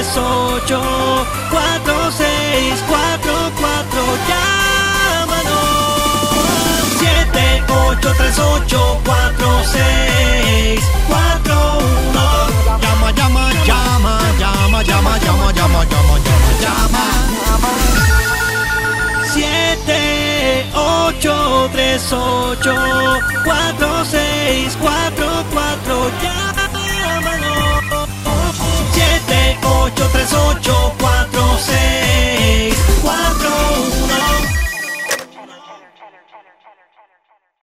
78384644. Llámanos. 78384641. Llama, llama, llama, llama, llama, llama, llama, llama, llama. 78384644. Llámanos. 7838